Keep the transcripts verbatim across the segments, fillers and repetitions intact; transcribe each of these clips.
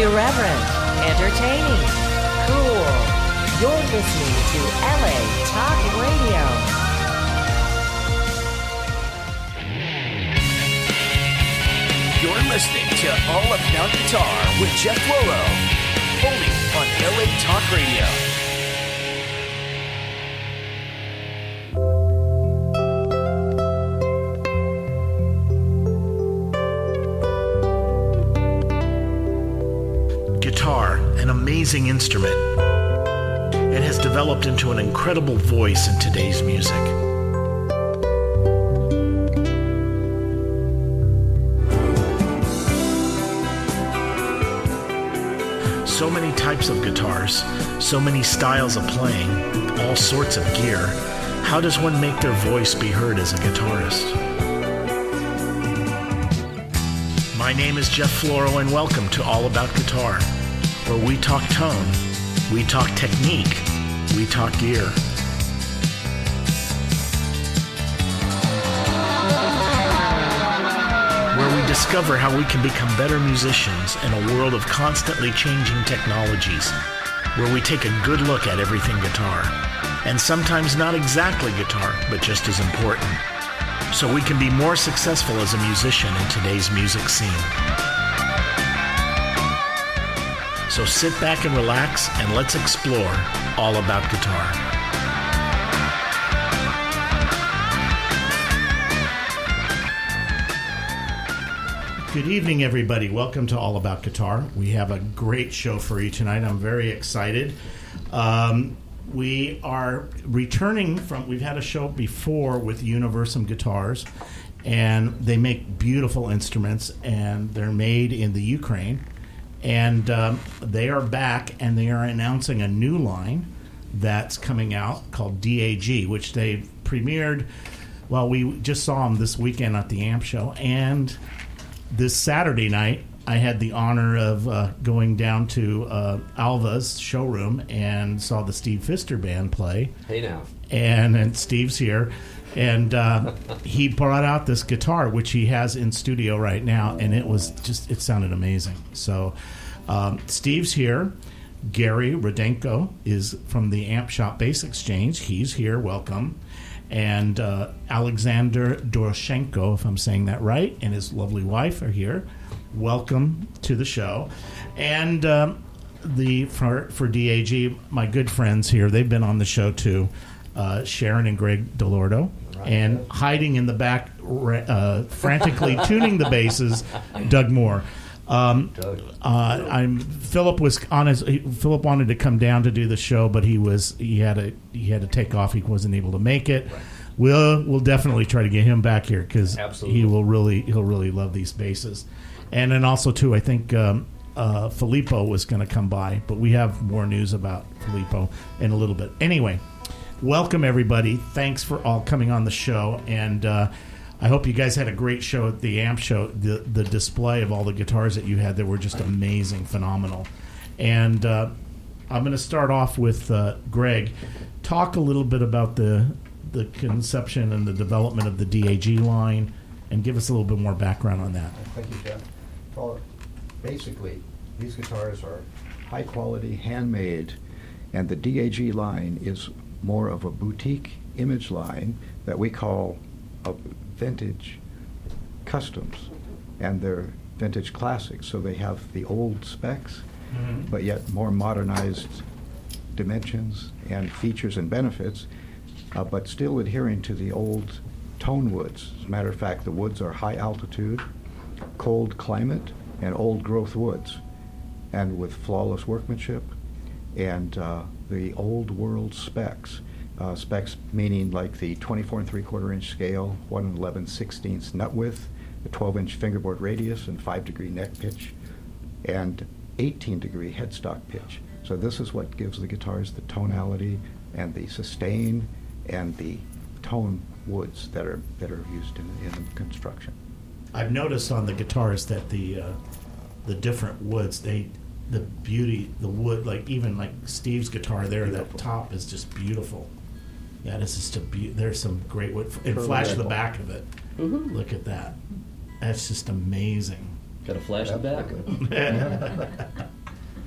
Irreverent, entertaining, cool. You're listening to L A Talk Radio. You're listening to All About Guitar with Jeff Floro, only on L A Talk Radio. Guitar, an amazing instrument. It has developed into an incredible voice in today's music. So many types of guitars, so many styles of playing, all sorts of gear. How does one make their voice be heard as a guitarist? My name is Jeff Floro, and welcome to All About Guitar, where we talk tone, we talk technique, we talk gear. Where we discover how we can become better musicians in a world of constantly changing technologies, where we take a good look at everything guitar, and sometimes not exactly guitar, but just as important, so we can be more successful as a musician in today's music scene. So sit back and relax, and let's explore all about guitar. Good evening, everybody. Welcome to All About Guitar. We have a great show for you tonight. I'm very excited. Um, we are returning from, we've had a show before with Universum Guitars, and they make beautiful instruments, and they're made in the Ukraine. And um, they are back, and they are announcing a new line that's coming out called D A G, which they premiered, well, we just saw them this weekend at the Amp Show, and this Saturday night, I had the honor of uh, going down to uh, Alva's showroom and saw the Steve Pfister band play. Hey now. And, and Steve's here. And uh, he brought out this guitar, which he has in studio right now, and it was just, it sounded amazing. So um, Steve's here. Gary Rudenko is from the Amp Shop Bass Exchange. He's here. Welcome. And uh, Alexander Doroshenko, if I'm saying that right, and his lovely wife are here. Welcome to the show. And um, the for, for D A G, my good friends here, they've been on the show too, uh, Sharon and Greg Delordo. Right. And hiding in the back, uh, frantically tuning the basses, Doug Moore. Um, uh, I'm Philip was on his. Philip wanted to come down to do the show, but he was he had to he had to take off. He wasn't able to make it. Right. We'll we'll definitely try to get him back here because he will really he'll really love these basses. And then also too, I think um, uh, Filippo was going to come by, but we have more news about Filippo in a little bit. Anyway, welcome everybody. Thanks for all coming on the show, and uh, I hope you guys had a great show at the Amp Show. The the display of all the guitars that you had there were just amazing, phenomenal. And uh, I'm going to start off with uh, Greg. Talk a little bit about the the conception and the development of the D A G line, and give us a little bit more background on that. Thank you, Jeff. Well, basically, these guitars are high quality, handmade, and the D A G line is more of a boutique image line that we call a vintage customs, and they're vintage classics, so they have the old specs, mm-hmm. but yet more modernized dimensions and features and benefits, uh, but still adhering to the old tone woods. As a matter of fact, the woods are high altitude, cold climate, and old growth woods, and with flawless workmanship and uh, the old world specs. Uh, specs meaning like the twenty-four and three quarter inch scale, one and eleven sixteenths nut width, the twelve inch fingerboard radius, and five degree neck pitch, and eighteen degree headstock pitch. So this is what gives the guitars the tonality and the sustain and the tone woods that are that are used in, in construction. I've noticed on the guitars that the uh, the different woods, they the beauty, the wood, like even like Steve's guitar there, beautiful. That top is just beautiful. Yeah, this is just a be- there's some great wood. And flash the back of it. Mm-hmm. Look at that. That's just amazing. Got to flash the back.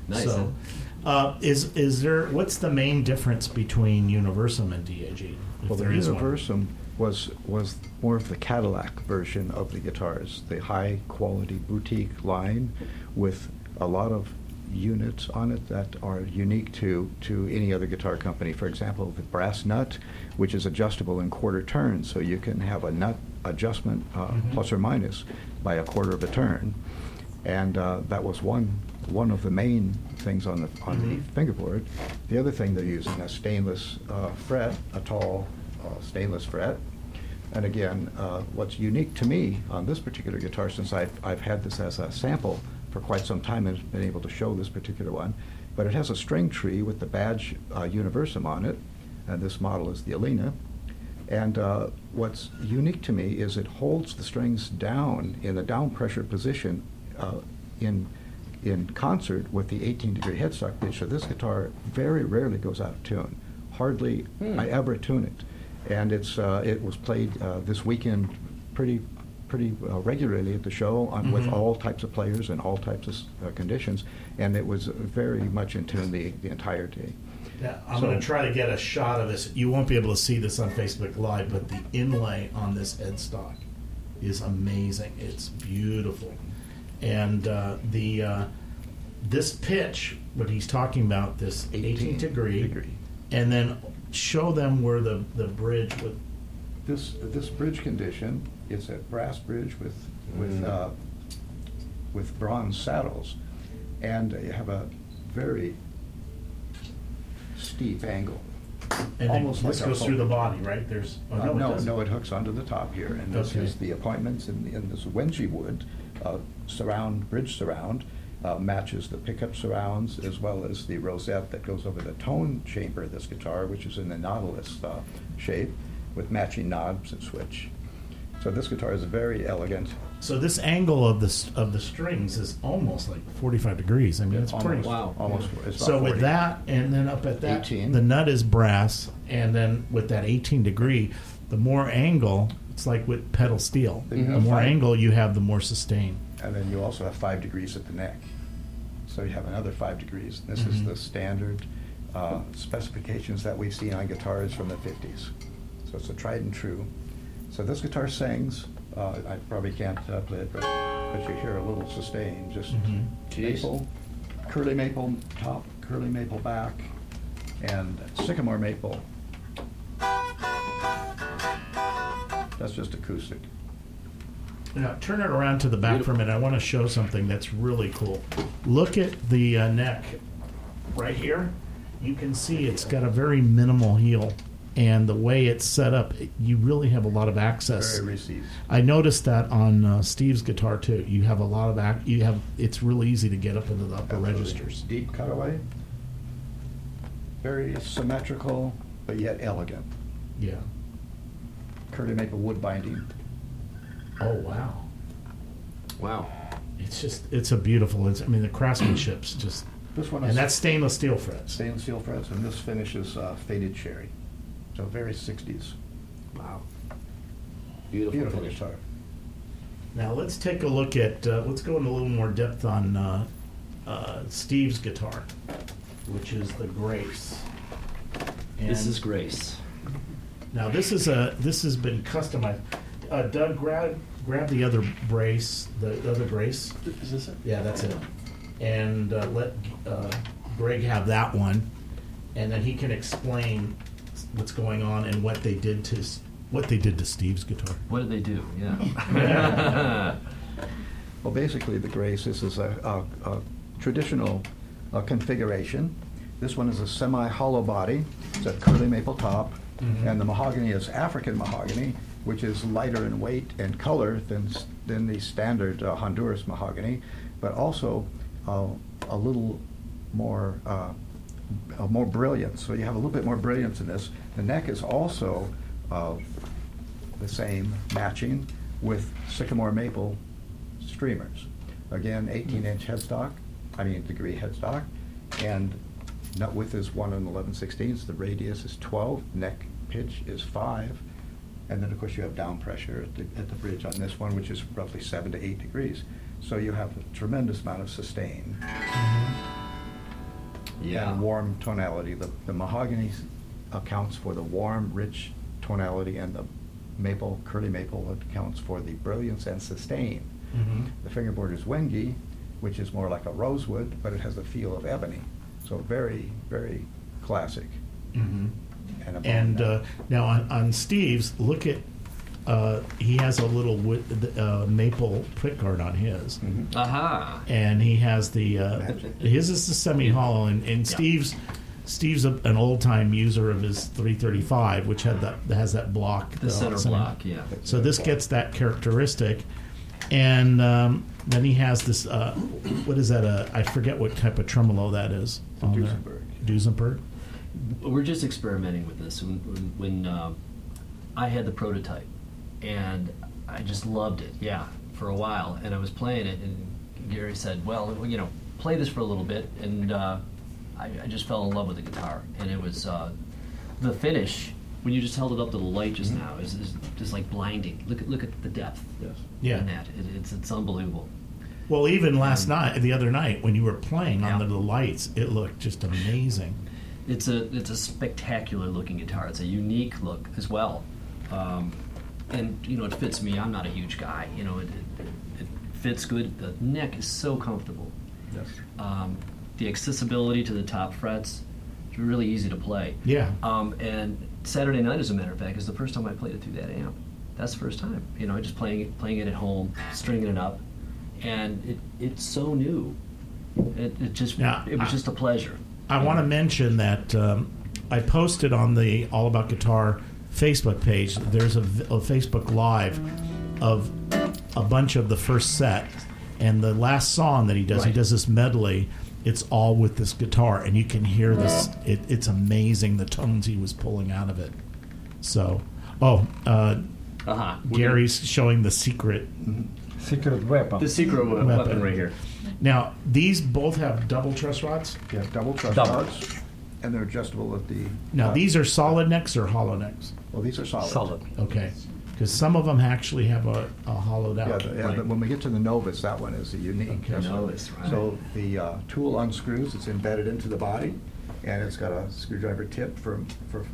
Nice. So, uh, is is there? What's the main difference between Universum and D A G? If Well, the there is one? Universum was was more of the Cadillac version of the guitars, the high quality boutique line with a lot of units on it that are unique to to any other guitar company. For example, the brass nut, which is adjustable in quarter turns, so you can have a nut adjustment uh, Mhm. plus or minus by a quarter of a turn, and uh, that was one one of the main things on the on Mhm. the fingerboard. The other thing they're using a stainless uh, fret, a tall uh, stainless fret. And again, uh, what's unique to me on this particular guitar, since I've, I've had this as a sample for quite some time and been able to show this particular one, but it has a string tree with the badge uh, Universum on it, and this model is the Alina. And uh, what's unique to me is it holds the strings down in the down pressure position uh, in in concert with the eighteen degree headstock pitch. So this guitar very rarely goes out of tune. Hardly Hmm. I ever tune it. And it's uh, it was played uh, this weekend pretty pretty uh, regularly at the show on, with Mhm. all types of players and all types of uh, conditions, and it was very much in tune the, the entire day. Yeah, I'm So- going to try to get a shot of this. You won't be able to see this on Facebook Live, but the inlay on this headstock is amazing. It's beautiful, and uh, the uh, this pitch, what he's talking about, this eighteen degree, degree. and then show them where the the bridge with. This this bridge condition, it's a brass bridge with with Mm. uh, with bronze saddles, and you have a very steep angle. And Almost then this like a goes hook. through the body, right? There's oh, Uh, no, it no, doesn't. no, it hooks onto the top here, and this Okay. is the appointments in, in this Wenji wood uh, surround, bridge surround, uh, matches the pickup surrounds as well as the rosette that goes over the tone chamber of this guitar, which is in the Nautilus uh, shape with matching knobs and switch. So this guitar is very elegant. So this angle of the s- of the strings is almost like forty-five degrees. I mean, it's almost, pretty. Wow. Almost. It's So about with forty. that, and then up at that, eighteen. the nut is brass, and then with that eighteen degree, the more angle, it's like with pedal steel. Then you The have more five- angle you have, the more sustain. And then you also have five degrees at the neck. So you have another five degrees. This is Mhm. the standard uh, specifications that we've seen on guitars from the fifties. So it's a tried and true. So this guitar sings. Uh, I probably can't uh, play it, but, but you hear a little sustain. Just Mhm. Jeez. maple, curly maple top, curly maple back, and sycamore maple. That's just acoustic. Now turn it around to the back for a minute. I want to show something that's really cool. Look at the uh, neck right here. You can see it's got a very minimal heel, and the way it's set up, it- you really have a lot of access. Very received. I noticed that on uh, Steve's guitar too. You have a lot of ac- you have. It's really easy to get up into the upper Absolutely. registers. Deep cutaway. Very symmetrical, but yet elegant. Yeah. Curly maple wood binding. Oh wow. Wow. It's just it's a beautiful. It's I mean the craftsmanship's just This one and is that's stainless steel frets. stainless steel frets, and this finish is uh, faded cherry. So very sixties. Wow. Beautiful, Beautiful finish. guitar. Now let's take a look at. Uh, let's go into a little more depth on uh, uh, Steve's guitar, which is the Grace. This And is Grace. now this is a this has been customized. Uh, Doug, grab grab the other brace, the, the other Grace. Is this it? Yeah, that's it. And uh, let uh, Greg have that one, and then he can explain what's going on and what they did to s- what they did to Steve's guitar. What did they do? Yeah. Well, basically, the Grace, this is a, a, a traditional uh, configuration. This one is a semi-hollow body. It's a curly maple top, Mhm. and the mahogany is African mahogany, which is lighter in weight and color than s- than the standard uh, Honduras mahogany, but also uh, a little more uh, uh, more brilliance. So you have a little bit more brilliance in this. The neck is also uh, the same, matching with sycamore maple streamers. Again, eighteen inch headstock, I mean degree headstock, and nut width is one and eleven sixteenths. The radius is twelve. Neck pitch is five, and then of course you have down pressure at the, at the bridge on this one, which is roughly seven to eight degrees. So you have a tremendous amount of sustain. Yeah. and warm tonality. The, the mahogany s- accounts for the warm, rich tonality, and the maple, curly maple, accounts for the brilliance and sustain. Mhm. The fingerboard is Wenge, which is more like a rosewood, but it has the feel of ebony. So very, very classic. Mhm. And, above And that- uh, now on, on Steve's, look at, uh, he has a little wood, uh, maple pickguard on his. Mhm. Aha. And he has the, uh, Magic. his is the semi-hollow, and, and Yeah. Steve's, Steve's a, an old-time user of his three thirty-five, which had that, that has that block. The uh, center center- block, yeah. So this gets that characteristic. And um, then he has this, uh, what is that? Uh, I forget what type of tremolo that is. The on there. Duesenberg. Duesenberg. We're just experimenting with this. When, when, when uh, I had the prototype, and I just loved it, yeah, for a while. And I was playing it, and Gary said, well, you know, play this for a little bit. And uh, I, I just fell in love with the guitar. And it was uh, the finish, when you just held it up to the light just now, is, is just like blinding. Look at, look at the depth Yes. Yeah. in that. It, it's, it's unbelievable. Well, even last night, the other night, when you were playing Yeah. under the lights, it looked just amazing. It's a it's a spectacular looking guitar. It's a unique look as well, um, and you know it fits me. I'm not a huge guy. You know it, it, it fits good. The neck is so comfortable. Yes. Um, the accessibility to the top frets, it's really easy to play. Yeah. Um, and Saturday night, as a matter of fact, is the first time I played it through that amp. That's the first time. You know, just playing it playing it at home, stringing it up, and it it's so new. It, it just Yeah, it was I- just a pleasure. I want to mention that um, I posted on the All About Guitar Facebook page. There's a, v- a Facebook Live of a bunch of the first set, and the last song that he does, he Right. does this medley. It's all with this guitar, and you can hear this. It, it's amazing the tones he was pulling out of it. So, oh, uh, Uh-huh. Gary's showing the secret. Secret weapon. The secret we- Weapon. weapon right here. Now, these both have double truss rods. Yeah, double truss Double. rods, and they're adjustable at the. Now, uh, these are solid necks or hollow necks? Well, these are solid. Solid. Okay, because some of them actually have a, a hollowed Yeah, out. the, yeah right. but when we get to the Novus, that one is a unique. Okay. That's- Novus, right. So the uh, tool unscrews, it's embedded into the body, and it's got a screwdriver tip for, for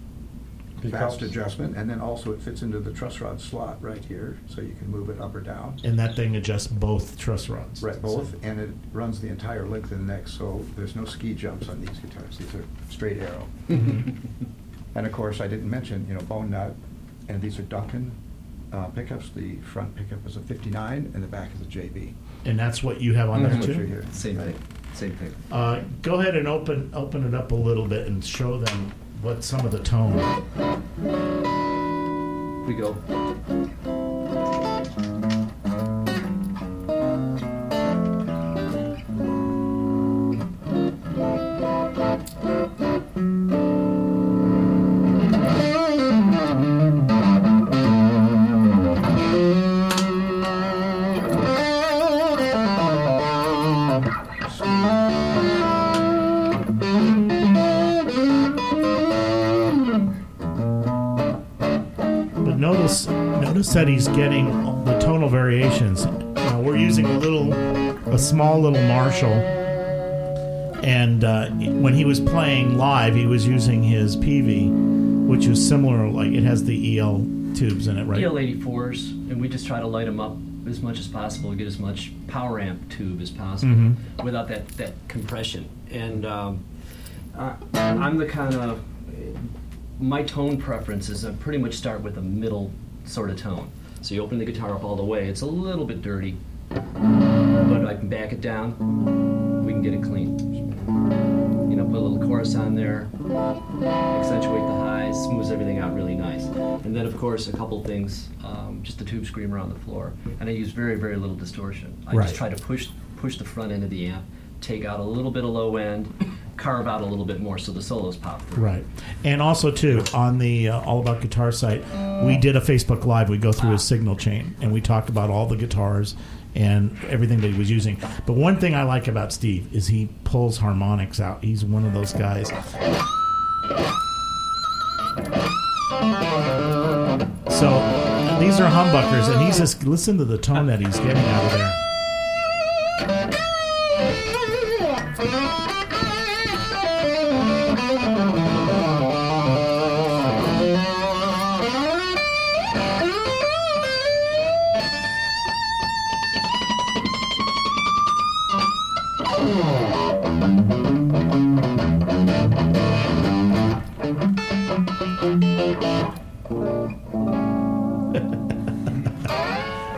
fast Pickups. adjustment, and then also it fits into the truss rod slot right here, so you can move it up or down. And that thing adjusts both truss rods. Right, both, and it runs the entire length of the neck, so there's no ski jumps on these guitars. These are straight arrow. Mhm. And of course, I didn't mention, you know, bone nut, and these are Duncan uh, pickups. The front pickup is a fifty-nine, and the back is a J B. And that's what you have on there That's what too? you hear. Same Right. thing. Same thing. Uh, go ahead and open open it up a little bit and show them what some of the tone. We go. But notice notice that he's getting the tonal variations. Now we're using a little, a small little Marshall, and uh, when he was playing live, he was using his P V, which is similar. Like it has the E L tubes in it, right? E L eighty-fours, and we just try to light them up as much as possible to get as much power amp tube as possible Mhm. without that, that compression. And um, I, I'm the kind of, my tone preference is I pretty much start with a middle sort of tone. So you open the guitar up all the way, it's a little bit dirty, but I can back it down, we can get it clean. You know, put a little chorus on there, accentuate the highs, smooths everything out really nice. And then, of course, a couple things, um, just the tube screamer on the floor. And I use very, very little distortion. I Right. just try to push push the front end of the amp, take out a little bit of low end, carve out a little bit more so the solos pop through. Right. And also, too, on the uh, All About Guitar site, we did a Facebook Live. We go through his signal chain, and we talked about all the guitars and everything that he was using. But one thing I like about Steve is he pulls harmonics out. He's one of those guys. So these are humbuckers, and he's just, listen to the tone that he's getting out of there.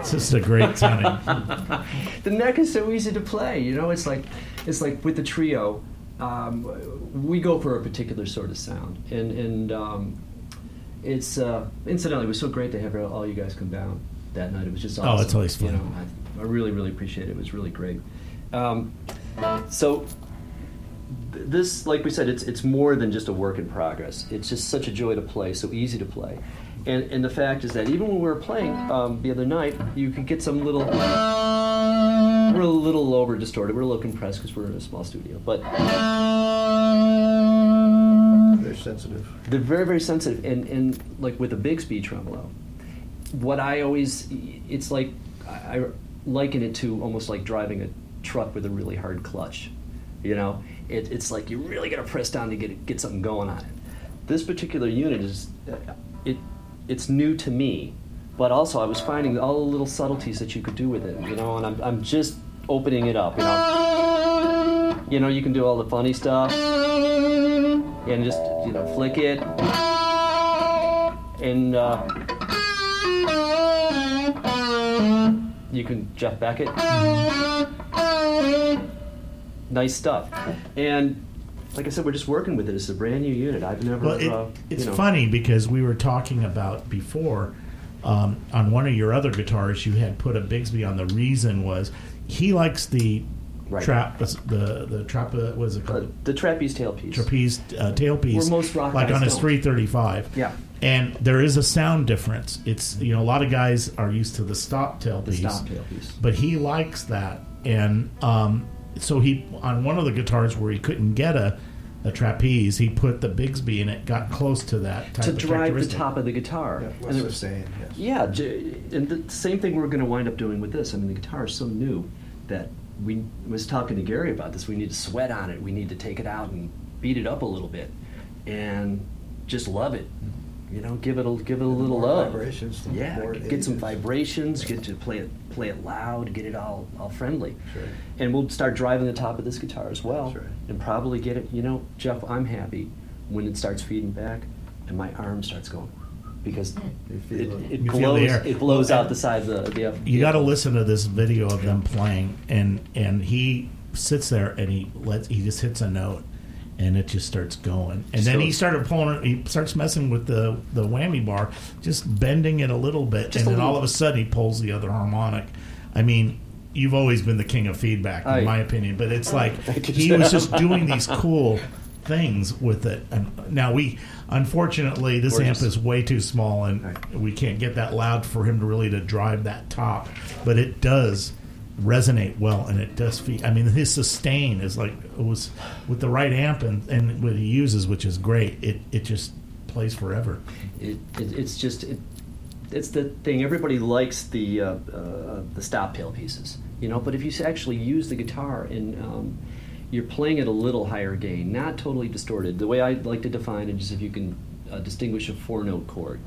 It's just a great sounding. The neck is so easy to play. You know, it's like it's like with the trio, um, we go for a particular sort of sound, and and um, it's uh, incidentally, it was so great to have all you guys come down that night. It was just awesome. Oh, it's always fun. You know, I, I really really appreciate it. It was really great. Um, so. This, like we said, it's it's more than just a work in progress. It's just such a joy to play, so easy to play. And and the fact is that even when we were playing um, the other night, you could get some little... We're a little over distorted. We're a little compressed because we're in a small studio. But... They're sensitive. They're very, very sensitive. And, and like with a Bigsby tremolo, what I always... It's like... I liken it to almost like driving a truck with a really hard clutch. You know? It, it's like you really got to press down to get get something going on it. This particular unit is, it it's new to me, but also I was finding all the little subtleties that you could do with it, you know, and I'm I'm just opening it up, you know. You know, you can do all the funny stuff, and just, you know, flick it, and uh, you can Jeff Beckett. Nice stuff. And like I said, we're just working with it. It's a brand new unit. I've never... Well, it, uh, it's you know. funny because we were talking about before, um, on one of your other guitars, you had put a Bigsby on. The reason was he likes the Right. trap, the the trap, uh, what is it Uh, called? the trapeze tailpiece. Trapeze uh, tailpiece. Where most rock like guys on his don't. three thirty-five. Yeah. And there is a sound difference. It's, you know, a lot of guys are used to the stop tailpiece. The stop tailpiece. But he likes that. And um, so he, on one of the guitars where he couldn't get a, a trapeze, he put the Bigsby and it got close to that type To of drive the characteristic. top of the guitar. Yeah, And what's it the was- saying? Yes. Yeah, j- and the same thing we're going to wind up doing with this. I mean, the guitar is so new that we I was talking to Gary about this. We need to sweat on it. We need to take it out and beat it up a little bit, and just love it. You know, give it a give it a The little more love. vibrations, the yeah, more get, it get some is. vibrations. Get to play it play it loud. Get it all all friendly. Sure. And we'll start driving the top of this guitar as well, That's right. and probably get it. You know, Jeff, I'm happy when it starts feeding back, and my arm starts going. Because You it, feel it. it You feel the blows air. it blows Well, out the side of the, the You got to listen to this video of them playing, and and he sits there and he lets he just hits a note, and it just starts going. And then So- he started pulling. He starts messing with the the whammy bar, just bending it a little bit, Just and a then all little. of a sudden he pulls the other harmonic. I mean, you've always been the king of feedback, in I- my opinion, but it's like Thank you, he was Jeff. just doing these cool things with it. And now we, unfortunately, this We're amp just- is way too small, and Right. we can't get that loud for him to really to drive that top. But it does resonate well, and it does feel. I mean, his sustain is like it was with the right amp and, and what he uses, which is great. It it just plays forever. It, it, it's just it, it's the thing. Everybody likes the uh, uh, the stop tail pieces, you know. But if you actually use the guitar and um, you're playing at a little higher gain, not totally distorted. The way I like to define it is if you can uh, distinguish a four note chord.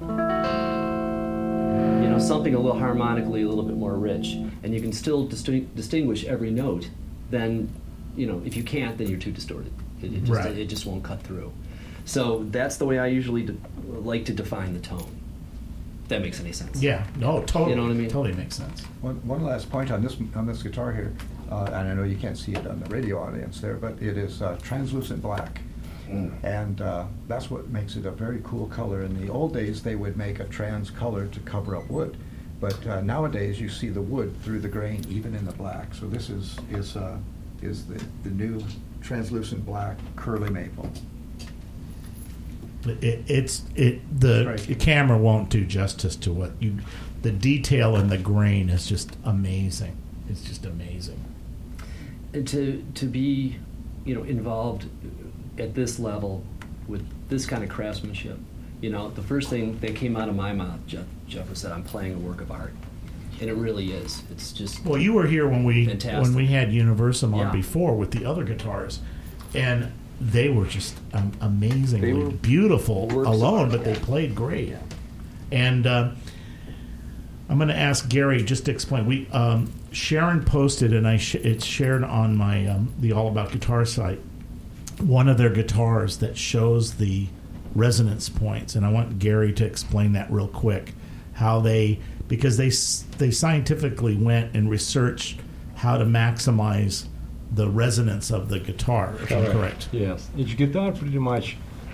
You know, something a little harmonically a little bit more rich, and you can still disting- distinguish every note. Then, you know, if you can't, then you're too distorted. It, it just Right. it just won't cut through. So that's the way I usually de- like to define the tone. If that makes any sense. Yeah, no, totally. You know what I mean? Totally makes sense. One, one last point on this on this guitar here, uh, and I know you can't see it on the radio audience there, but it is uh, translucent black, Mm. and uh, that's what makes it a very cool color. In the old days, they would make a trans color to cover up wood, but uh, nowadays you see the wood through the grain, even in the black. So this is is uh, is the the new translucent black curly maple. It, it's it the, Right. the camera won't do justice to what you. The detail in the grain is just amazing. It's just amazing. And to to be, you know, involved at this level with this kind of craftsmanship, you know, the first thing that came out of my mouth, Jeff, Jeff was that I'm playing a work of art, and it really is. It's just Well, you were here when we Fantastic. when we had Universum on Yeah. before with the other guitars, and they were just um, amazingly They were beautiful works of alone, art. but they played great. And uh, I'm going to ask Gary just to explain. We um, Sharon posted, and I sh- it's shared on my um, the All About Guitar site, one of their guitars that shows the resonance points, and I want Gary to explain that real quick, how they because they s- they scientifically went and researched how to maximize the resonance of the guitar. If I'm correct. Yes. Each guitar pretty much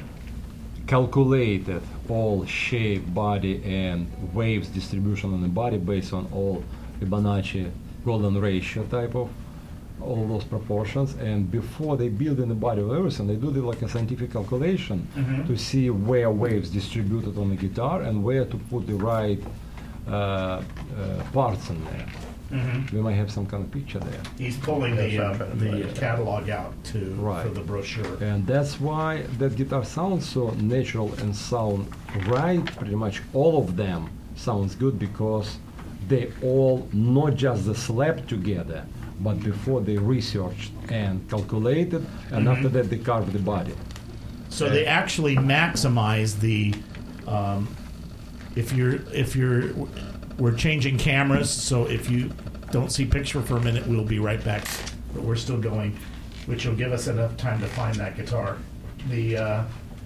calculated all shape, body, and waves distribution on the body based on all Fibonacci golden ratio type of all those proportions. And before they build in the body of everything, they do the, like a scientific calculation Mhm. to see where waves distributed on the guitar and where to put the right uh, uh, parts in there. Mhm. We might have some kind of picture there. He's pulling the Yeah, uh, some kind of the plan. catalog out to Right. for the brochure. And that's why that guitar sounds so natural and sound right. Pretty much all of them sounds good because they all not just the slap together, but before they researched and calculated, and after that they carved the body. So they actually maximize the. Um, if you're if you're we're changing cameras, so if you don't see picture for a minute, we'll be right back. But we're still going, which will give us enough time to find that guitar. The uh,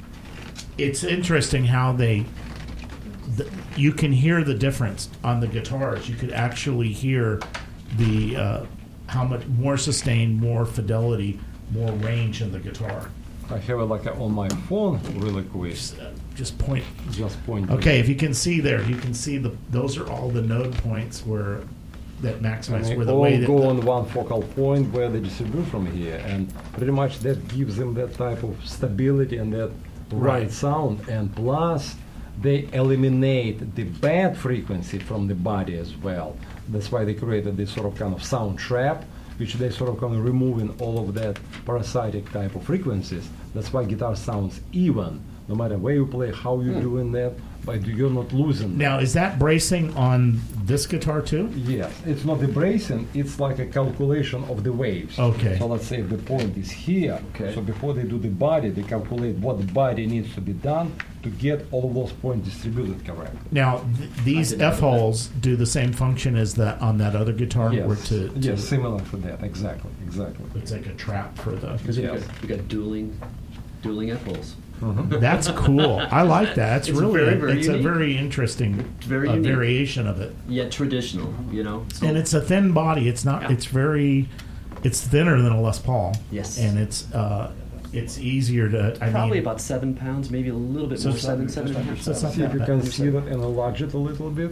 it's interesting how they. The, you can hear the difference on the guitars. You could actually hear the uh, how much more sustained, more fidelity, more range in the guitar. I have it like a, on my phone really quick. Just, uh, just point. Just point. Okay, if you can see there, you can see the those are all the node points where that And maximize they where the all way that go the- on one focal point where they distribute from here, and pretty much that gives them that type of stability and that right, Right. sound. And plus, they eliminate the bad frequency from the body as well. That's why they created this sort of kind of sound trap, which they sort of kind of removing all of that parasitic type of frequencies. That's why guitar sounds even, no matter where you play, how you're doing that, but you're not losing. Now, is that bracing on this guitar too? Yes, it's not the bracing, it's like a calculation of the waves. Okay. So let's say if the point is here, Okay. so before they do the body, they calculate what the body needs to be done to get all of those points distributed correctly. Now, th- these didn't know F holes do the same function as that on that other guitar. Yes, Where to, to yes, similar to that, exactly, exactly. it's like a trap for the. Because we Yes. got, we got dueling, dueling F holes. That's cool. I like that. It's, It's really very, very it's a unique. very interesting Very uh, unique. variation of it. Yet traditional, you know. So And it's a thin body. It's not. Yeah. It's very. It's thinner than a Les Paul. Yes. And it's uh, it's easier to. I probably mean, about seven pounds, maybe a little bit So more, it's seven, under- seven and a half. so it's not See if that you bad. can see that and enlarge it a little bit.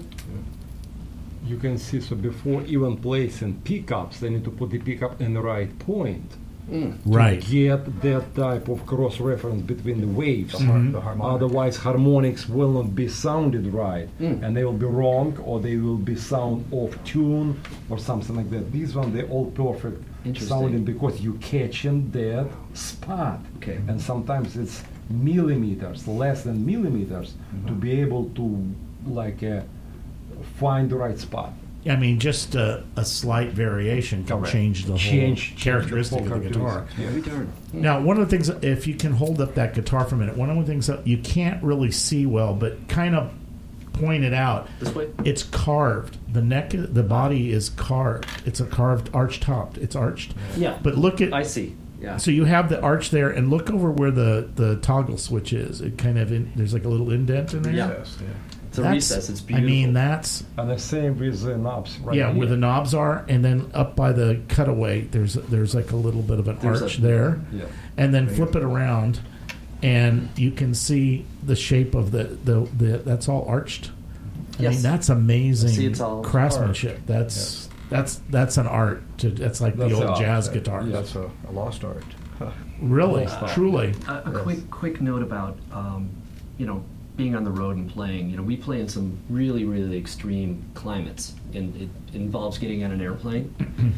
You can see, so before even placing pickups, they need to put the pickup in the right point. right. To get that type of cross-reference between the waves. The, har- the harmonic. Otherwise, harmonics will not be sounded right, Mm. and they will be wrong, or they will be sound off tune, or something like that. These one, they're all perfect Interesting. sounding because you catching that spot. Okay. And sometimes it's millimeters, less than millimeters, to be able to like uh, find the right spot. I mean, just a, a slight variation can Correct. change the whole Change- change the characteristic whole of the guitar. characteristics. Very darn. Now, one of the things, if you can hold up that guitar for a minute, one of the things that you can't really see well, but kind of point it out, This way? it's carved. The neck, the body is carved. It's a carved, arch topped. It's arched. Yeah. But look at, I see. Yeah. so you have the arch there, and look over where the, the toggle switch is. It kind of, in, there's like a little indent in there. Yeah. Yes, yeah. It's a That's- recess. It's I beautiful. mean, that's, And the same with the knobs right yeah, here. where the knobs are, and then up by the cutaway, there's there's like a little bit of an There's arch a- there. Yeah. And then flip it around, and you can see the shape of the the, the that's all arched. I Yes. mean, that's amazing See, it's all craftsmanship. That's that's that's an art. To, that's like That's the old art, jazz yeah. guitars. That's a, a lost art. Really, Lost art. truly. A, a Yes. quick quick note about um, you know being on the road and playing. You know, we play in some really really extreme climates, and it involves getting on an airplane.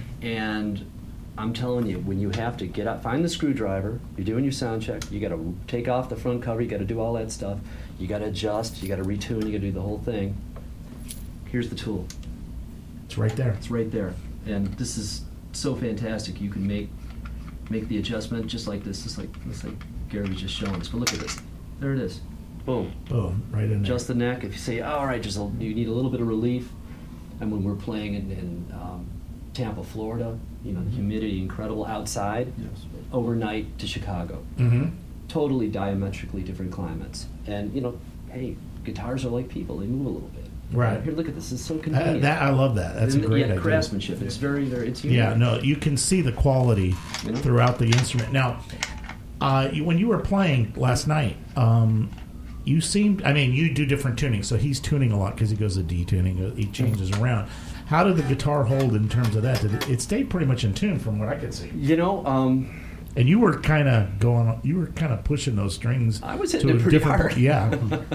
And I'm telling you, when you have to get out, find the screwdriver. You're doing your sound check. You got to take off the front cover. You got to do all that stuff. You got to adjust. You got to retune. You got to do the whole thing. Here's the tool. It's right there. It's right there, and this is so fantastic. You can make make the adjustment just like this, just like just like Gary was just showing us. But look at this. There it is. Boom. Boom, right in there. Adjust the neck. If you say, all right, just a, you need a little bit of relief, and when we're playing in, in um, Tampa, Florida, you know the humidity incredible outside. Yes. Overnight to Chicago. Mm-hmm. Totally diametrically different climates, and you know, hey, guitars are like people. They move a little bit. Right. Here, look at this. It's so Uh, convenient. that I love that. That's and, a great yeah, idea. craftsmanship. It's very, very. It's unique. Yeah, no, you can see the quality You know? throughout the instrument. Now, uh, you, when you were playing last night, um, you seemed, I mean, you do different tuning, so he's tuning a lot because he goes to D tuning, he changes around. How did the guitar hold in terms of that? Did it, it stayed pretty much in tune from what I could see. You know, um, And you were kind of going, you were kind of pushing those strings. I was hitting to it a pretty different hard. Yeah.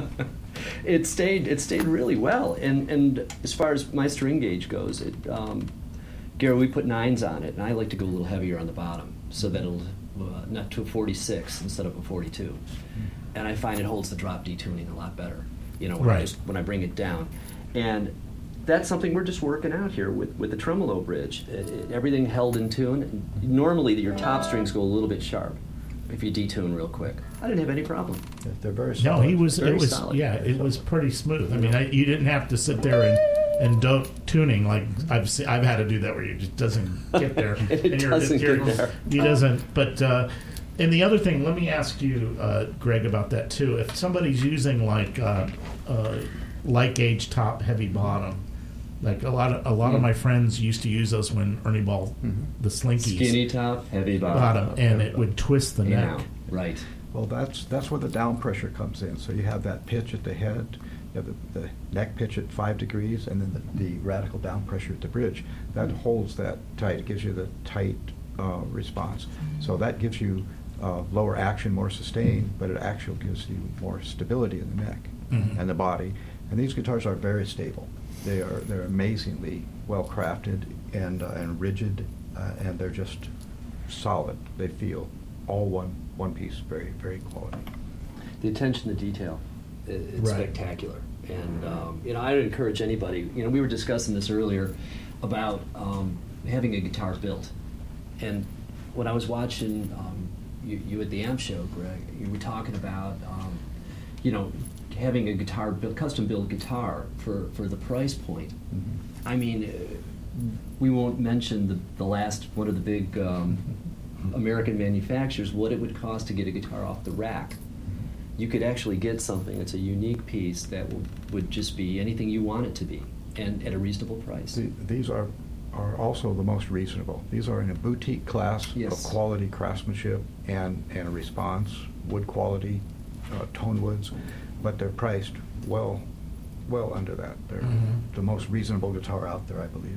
it stayed. It stayed really well. And and as far as my string gauge goes, it, um, Gary, we put nines on it, and I like to go a little heavier on the bottom so that it'll uh, not to a forty-six instead of a forty-two. And I find it holds the drop D tuning a lot better. You know, when I Right. just when I bring it down, and that's something we're just working out here with, with the tremolo bridge. It, it, everything held in tune. Normally, your top strings go a little bit sharp if you detune real quick. I didn't have any problem. They're very No, solid. he was, Very it was, solid. yeah, it was pretty smooth. I mean, I, you didn't have to sit there and, and do tuning like I've se- I've had to do that where it just doesn't get there. It And you're- doesn't you're- get there. He doesn't. But uh, and the other thing, let me ask you, uh, Greg, about that too. If somebody's using like uh, uh, light gauge top, heavy bottom, like a lot of a lot of my friends used to use those when Ernie Ball, the Slinkies Skinny top, heavy bottom. bottom, and it would twist the You neck. know, right. Well, that's that's where the down pressure comes in. So you have that pitch at the head, you have the, the neck pitch at five degrees, and then the, the radical down pressure at the bridge. That holds that tight. It gives you the tight uh, response. So that gives you uh, lower action, more sustain, but it actually gives you more stability in the neck Mhm. and the body. And these guitars are very stable. They are they're amazingly well crafted and uh, and rigid, uh, and they're just solid. They feel all one one piece, very very quality. The attention to detail, i- it's Right. spectacular. And um, you know, I would encourage anybody. You know, we were discussing this earlier about um, having a guitar built, and when I was watching um, you, you at the amp show, Greg, you were talking about um, you know having a guitar built, custom built guitar for for the price point. Mm-hmm. I mean, uh, we won't mention the the last one of the big um, American manufacturers, what it would cost to get a guitar off the rack. You could actually get something that's a unique piece that would, would just be anything you want it to be, and at a reasonable price. The- These are are also the most reasonable. These are in a boutique class Yes. of quality craftsmanship and and response, wood quality, uh, tone woods, but they're priced well well under that. They're Mhm. the most reasonable guitar out there, I believe.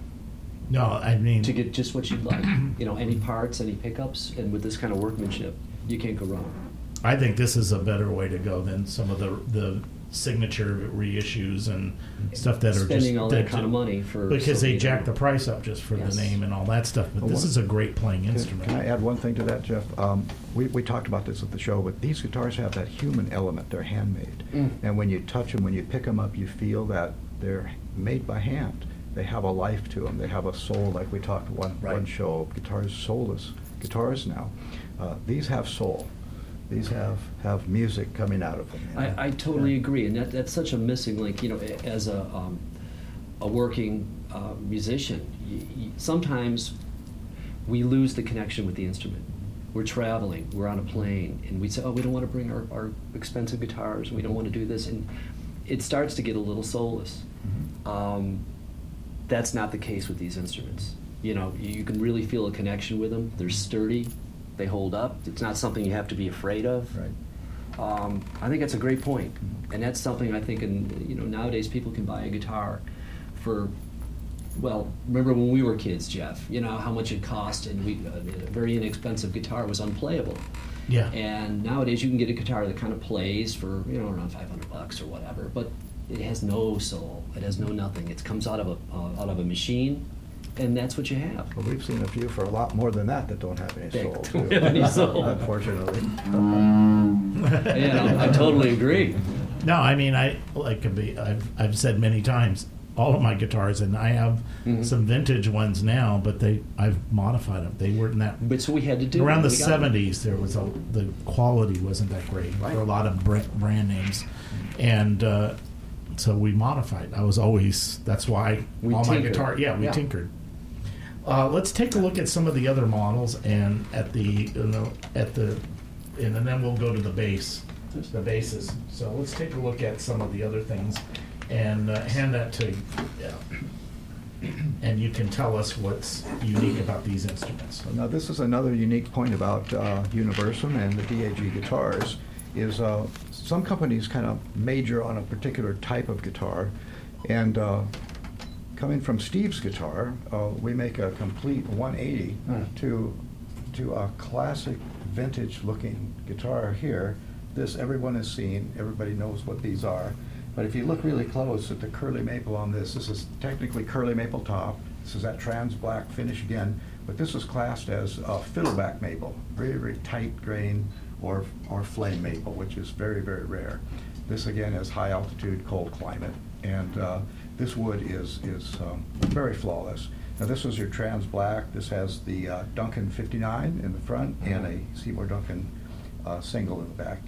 No, I mean, To get just what you'd like, you know, any parts, any pickups, and with this kind of workmanship, you can't go wrong. I think this is a better way to go than some of the the signature reissues and stuff that are Spending just all that kind of money for because so they you jack know. the price up just for Yes. the name and all that stuff. But Well, this one- is a great playing Can, instrument. can I add one thing to that, Jeff? Um, we, we talked about this at the show, but these guitars have that human element. They're handmade. Mm. And when you touch them, when you pick them up, you feel that they're made by hand. They have a life to them. They have a soul, like we talked one, Right. one show. Guitars, soulless guitars now. Uh, these have soul. These have, have music coming out of them. you know? I, I totally Yeah. agree, and that, that's such a missing link. You know, a- as a um, a working uh, musician, y- y- sometimes we lose the connection with the instrument. We're traveling, we're on a plane, and we say, "Oh, we don't want to bring our, our expensive guitars. We don't want to do this," and it starts to get a little soulless. Mhm. Um, that's not the case with these instruments. You know, you, you can really feel a connection with them. They're sturdy, they hold up. It's not something you have to be afraid of. Right. Um, I think that's a great point, and that's something I think. In you know nowadays, people can buy a guitar for. Well, remember when we were kids, Jeff? You know how much it cost, and we uh, a very inexpensive guitar was unplayable. Yeah. And nowadays, you can get a guitar that kind of plays for you know around five hundred bucks or whatever, but it has no soul. It has no nothing. It comes out of a uh, out of a machine, and that's what you have. Well, we've seen a few for a lot more than that that don't have any They soul. don't too. have any soul. Unfortunately. You know, I totally agree. No, I mean, I like to be. I've I've said many times all of my guitars, and I have Mhm. some vintage ones now, but they I've modified them. They weren't that. But so we had to do Around it. the We got them. seventies, there was a the quality wasn't that great Right. for a lot of br- brand names, and uh, so we modified. I was always that's why We all my tinkered. guitar. Yeah, we Yeah. tinkered. Uh, let's take a look at some of the other models and at the you know, at the and then we'll go to the bass, the basses. So let's take a look at some of the other things. and uh, hand that to you. Yeah. And you can tell us what's unique about these instruments. Now, this is another unique point about uh, Universum and the D A G guitars, is uh, some companies kind of major on a particular type of guitar, and uh, coming from Steve's guitar, uh, we make a complete one eighty to to a classic vintage-looking guitar here. This everyone has seen, everybody knows what these are. But if you look really close at the curly maple on this, this is technically curly maple top. This is that trans black finish again, but this is classed as uh, fiddleback maple, very, very tight grain, or, or flame maple, which is very, very rare. This again is high altitude, cold climate, and uh, this wood is, is um, very flawless. Now this is your trans black. This has the uh, Duncan fifty-nine in the front and a Seymour Duncan uh, single in the back.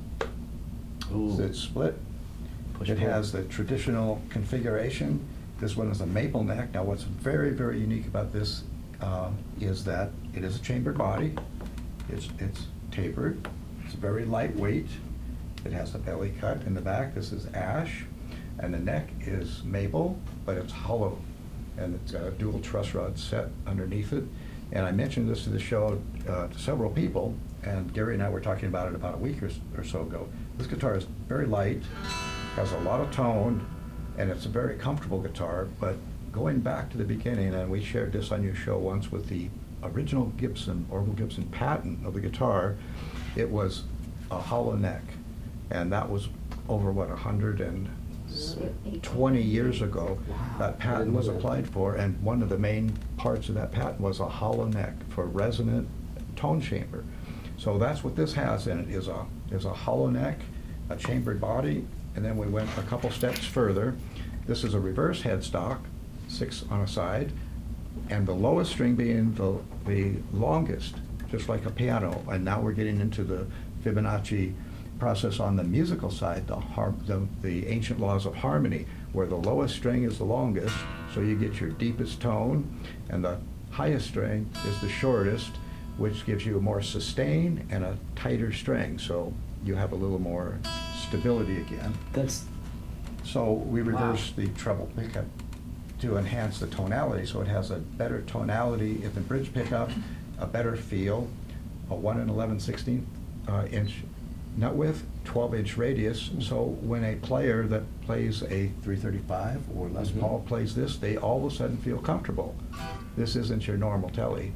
Ooh. It's split. Push It pull. has the traditional configuration. This one is a maple neck. Now what's very, very unique about this uh, is that it is a chambered body. It's, it's tapered. It's very lightweight. It has a belly cut in the back. This is ash. And the neck is maple, but it's hollow. And it's got a dual truss rod set underneath it. And I mentioned this to the show uh, to several people, and Gary and I were talking about it about a week or, s- or so ago. This guitar is very light, has a lot of tone, and it's a very comfortable guitar. But going back to the beginning, and we shared this on your show once with the original Gibson, Orville Gibson patent of the guitar, it was a hollow neck. And that was over, what, a hundred and twenty years ago. That patent was applied for, and one of the main parts of that patent was a hollow neck for resonant tone chamber. So that's what this has in it, is a, is a hollow neck, a chambered body, and then we went a couple steps further. This is a reverse headstock, six on a side, and the lowest string being the, the longest, just like a piano. And now we're getting into the Fibonacci process on the musical side, the, har- the, the ancient laws of harmony, where the lowest string is the longest, so you get your deepest tone, and the highest string is the shortest, which gives you a more sustain and a tighter string, so you have a little more stability again. That's So we reverse the treble pickup to enhance the tonality, so it has a better tonality in the bridge pickup, a better feel, a one and eleven sixteenth uh, inch nut width, twelve inch radius. So when a player that plays a three thirty-five or Les Mhm. Paul plays this, they all of a sudden feel comfortable. This isn't your normal telly.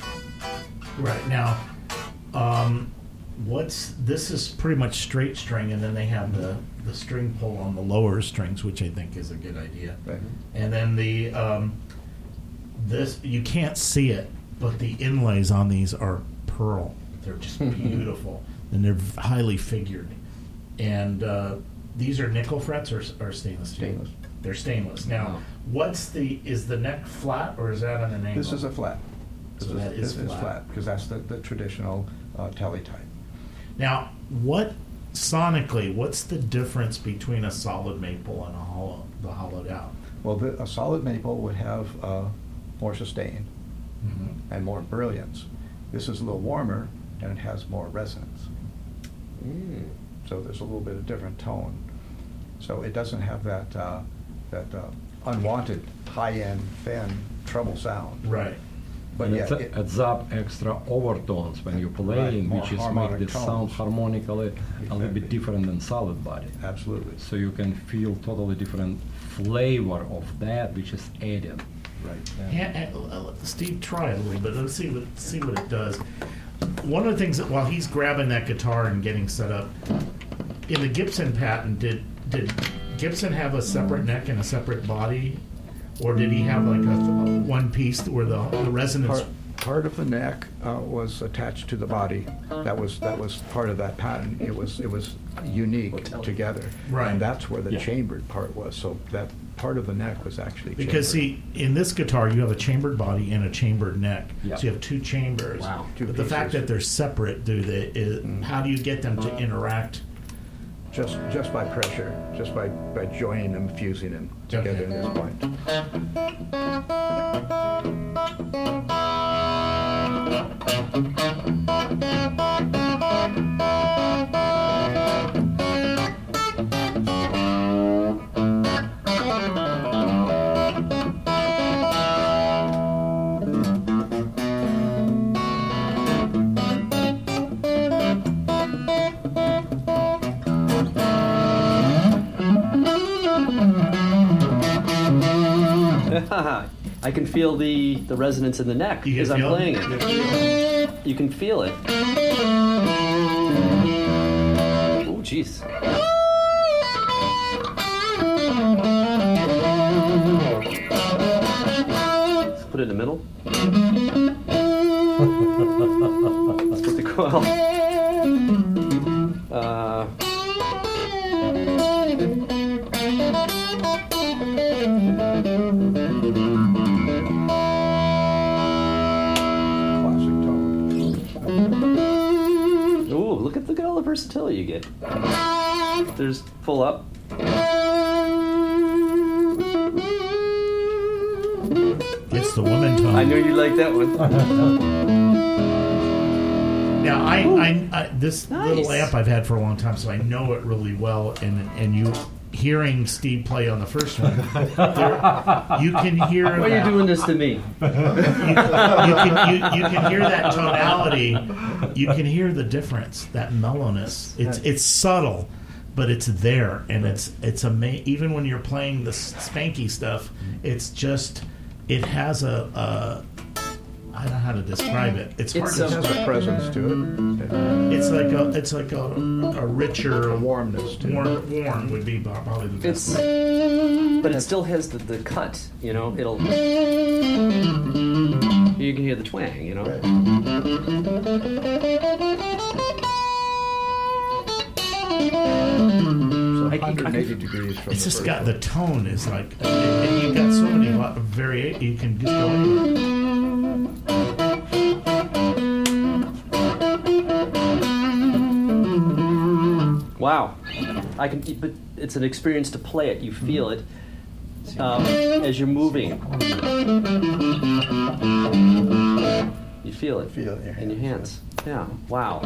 Right now, um, what's this is pretty much straight string, and then they have the the string pull on the lower strings, which I think is a good idea. Right. And then the um, this you can't see it, but the inlays on these are pearl. They're just beautiful, and they're highly figured. And uh, these are nickel frets or, or stainless steel? Stainless. They're stainless. Now, Wow. what's the is the neck flat or is that on an angle? This is a flat. This So that is this flat. flat, because that's the, the traditional uh, telly type. Now, what sonically? What's the difference between a solid maple and a hollow, the hollowed out? Well, the, a solid maple would have uh, more sustain Mm-hmm. and more brilliance. This is a little warmer, and it has more resonance. mm. So there's a little bit of different tone. So it doesn't have that uh, that uh, unwanted high-end thin treble sound. Right. But and yeah, it's, it- it's up extra overtones when you're playing, more which is make harmonic the tones. sound harmonically a little bit Exactly. different than solid body. absolutely So you can feel totally different flavor of that, which is added. right. Yeah, uh, Steve, try it a little bit. Let's see what see what it does. One of the things that while he's grabbing that guitar and getting set up, in the Gibson patent, did did Gibson have a separate neck and a separate body, or did he have like a, a one piece where the, the resonance? Part, part of the neck uh, was attached to the body. That was that was part of that patent. It was it was unique together. Right. And that's where the Yeah. chambered part was. So that part of the neck was actually Because chambered. see, in this guitar, you have a chambered body and a chambered neck. Yeah. So you have two chambers. Wow. Two But the fact pieces. that they're separate, do they? Is, Mm. How do you get them to interact? just just by pressure, just by, by joining them, fusing them together Okay. at this point. I can feel the, the resonance in the neck You can as I'm feel it? playing it. You can feel it. Oh, jeez. Let's put it in the middle. Let's put the coil. Uh, Classic tone. ooh, look at look at all the versatility you get. There's full up. It's the woman tone. I knew you'd like that one. Now, I, I, I this Nice. little amp I've had for a long time, so I know it really well. And and you hearing Steve play on the first one, there, you can hear. Why are that, you doing this to me? You, you can you, you can hear that tonality. You can hear the difference, that mellowness. It's it's subtle, but it's there, and it's it's ama- Even when you're playing the spanky stuff, it's just it has a. a I don't know how to describe it. It's hard It's, to It has describe. a presence to it. It's like a, it's like a, a richer, A warmness to it. warm, warm would be probably the best. It's, way. but it still has the, the cut. You know, it'll. You can hear the twang. You know. So I- one hundred eighty degrees from It's the just first got one. the tone is like, and, and you've got so many variations. You can just go anywhere. Wow. I can. But it's an experience to play it. You feel it um, as you're moving. You feel it. Feel it in your in your hands. Yeah. Wow.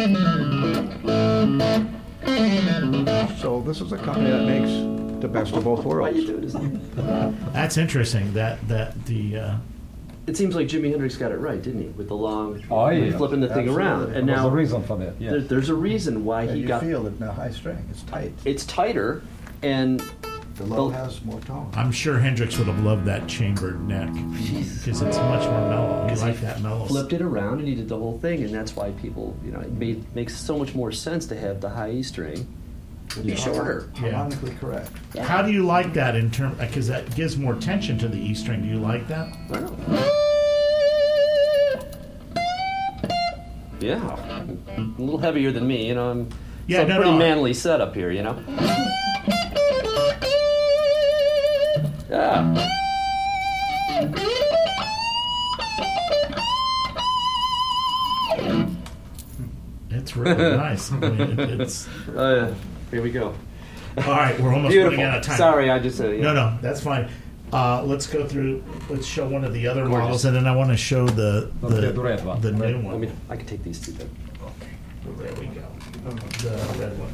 So this is a company that makes the best of both Why worlds. you do this? That's interesting. That that the uh, It seems like Jimi Hendrix got it right, didn't he? With the long, Oh, yeah. flipping the thing around. Absolutely. And There's now a reason for that. there, Yeah. there's a reason why And he you got. feel it in a high string. It's tight. It's tighter, and The low the- has more tone. I'm sure Hendrix would have loved that chambered neck because it's much more mellow. You like that mellow. flipped it around, and he did the whole thing, and that's why people, you know, it made, makes so much more sense to have the high E string be shorter. Yeah. Harmonically correct. How do you like that in term? Because that gives more tension to the E string. Do you like that? I don't know. Yeah, a little heavier than me, you know. I'm Yeah, so no, pretty no. manly setup here, you know. Yeah. It's really nice. I mean, it, it's Uh, here we go. all right. We're almost Beautiful. running out of time. Sorry, I just. Uh, yeah. No, no, that's fine. Uh, let's go through. Let's show one of the other Gorgeous. models, and then I want to show the the, Okay, the red one. the new Red. one. I mean, I can take these two then. There we go. The red one.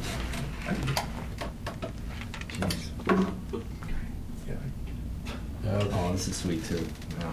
Oh, this is sweet too.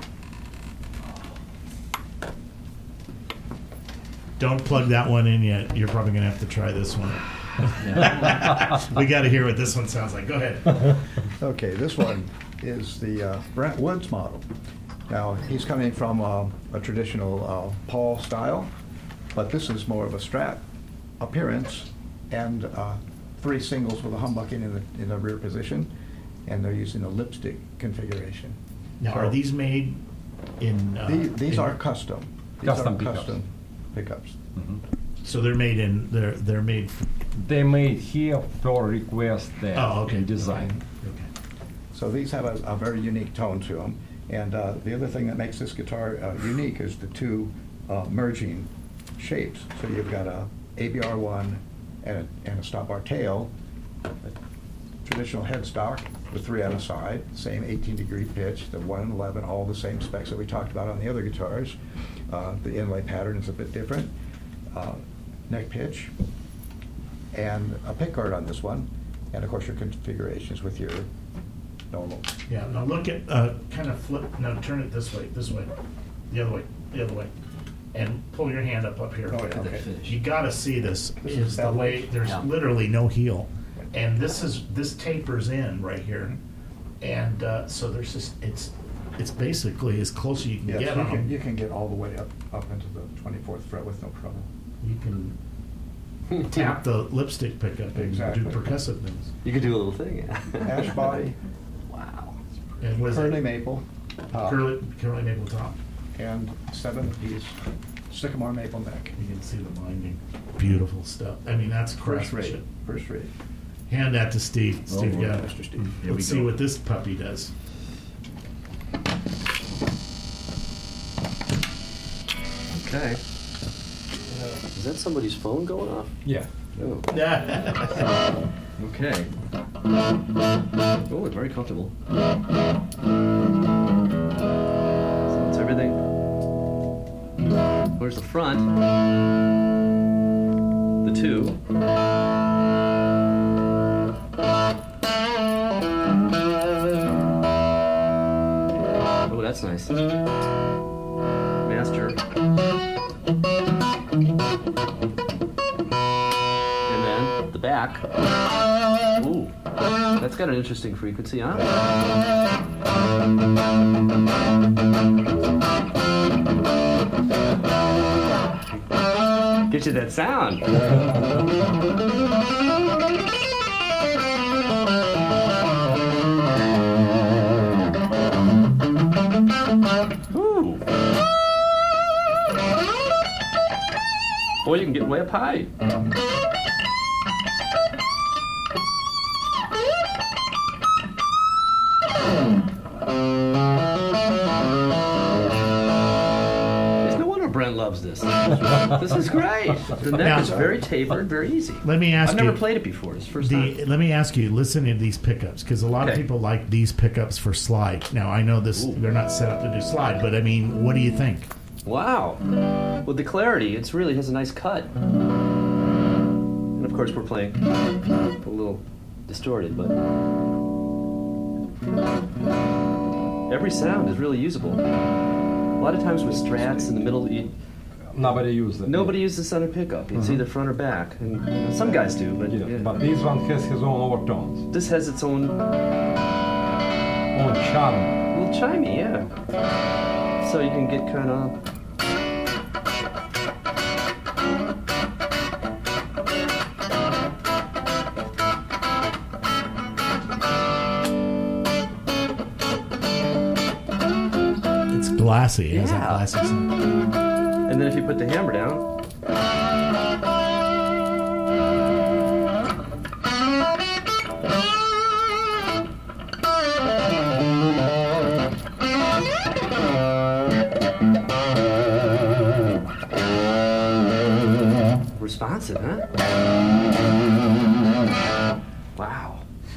Don't plug that one in yet. You're probably going to have to try this one. We got to hear what this one sounds like. Go ahead. Okay, this one is the uh, Brent Woods model. Now, he's coming from uh, a traditional uh, Paul style, but this is more of a Strat appearance and uh, three singles with a humbucking in the, in the rear position, and they're using a lipstick configuration. Now, So are these made in? Uh, the- These in- are custom. These Custom are pickups. custom pickups. So they're made in. They're they're made. f- They made here for request there Oh, okay. in design. Okay. So these have a, a very unique tone to them. And uh, the other thing that makes this guitar uh, unique is the two uh, merging shapes. So you've got a A B R one and a, and a stop bar tail, a traditional headstock with three on the side, same eighteen degree pitch, the one and eleven, all the same specs that we talked about on the other guitars. Uh, the inlay pattern is a bit different. Uh, neck pitch, and a pickguard on this one, and of course your configurations with your normal. Yeah. Now look at. Uh, kind of flip. Now turn it this way. This way. The other way. The other way. And pull your hand up up here. Oh, yeah, okay. You got to see this. This Is is the that way way. there's Yeah. literally no heel, and this is this tapers in right here, and uh, so there's just it's it's basically as close as you can Yes, get you on can, them. you can get all the way up, up into the twenty-fourth fret with no trouble. You can tap the lipstick pickup and Exactly. do percussive things. You could do a little thing, yeah. Ash body, Wow. And what is curly it? maple, top, Curly, curly maple top. and seven apiece sycamore maple neck. You can see the binding. Beautiful stuff. I mean, that's First rate, craftsmanship. first rate. Hand that to Steve. Steve, Lord, yeah. Mister Steve. Let's Here we see go. what this puppy does. Okay. Is that somebody's phone going off? Yeah. Oh. Yeah. Okay. Oh, very comfortable. So it's everything. Where's the front? The two. Oh, that's nice. Master. And then the back. Ooh, that's got an interesting frequency, huh? Get you that sound. Ooh. Boy, you can get way up high. There's no wonder Brent loves this. This is great. The neck Now- is very tapered, very easy. Let me ask I've never you. played it before. It's the first The, time. let me ask you, listen to these pickups, because a lot of Okay. people like these pickups for slide. Now, I know this; Ooh. they're not set up to do slide, but I mean, what do you think? Wow. With the clarity, it really has a nice cut. And of course, we're playing a little distorted, but every sound is really usable. A lot of times with strats in the middle, you, Nobody uses it. nobody uses the center pickup. It's either front or back, and you know, some guys do, but Yeah, yeah. but this one has his own overtones. This has its own Own charm. little chimey, yeah. So you can get kind of. It's glassy. It has that Yeah. glassy sound. And then if you put the hammer down. Responsive, huh? Wow.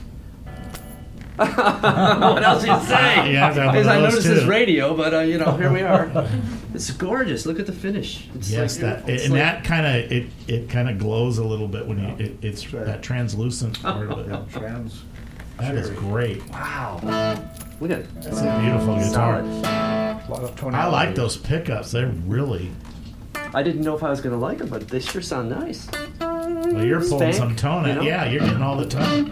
What else do you say? You have to have one As of I those, noticed this too. radio, but uh, you know, here we are. It's gorgeous. Look at the finish. It's Yes, like, that it's and like- that kind of it it kind of glows a little bit when you it, it's right. that translucent part of Yeah, it. trans. That is cherry. great. Wow. Look at it. That's a beautiful guitar. Solid. A lot of tonality. I like those pickups. They're really I didn't know if I was going to like them, but they sure sound nice. well. You're pulling Spank, some tone. you out. know? Yeah, you're getting all the tone.